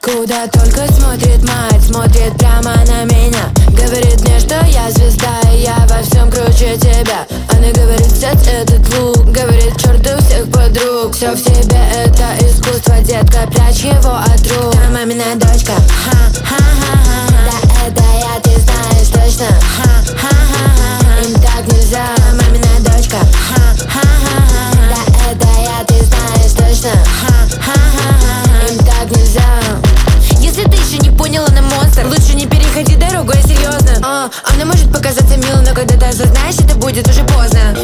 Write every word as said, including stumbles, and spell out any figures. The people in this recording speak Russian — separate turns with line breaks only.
Куда только смотрит мать, смотрит прямо на меня. Говорит мне, что я звезда, и я во всем круче тебя. Она говорит, взять этот лук, говорит, черт у всех подруг. Все в тебе это искусство, детка, прячь его от рук. Да, мамина дочь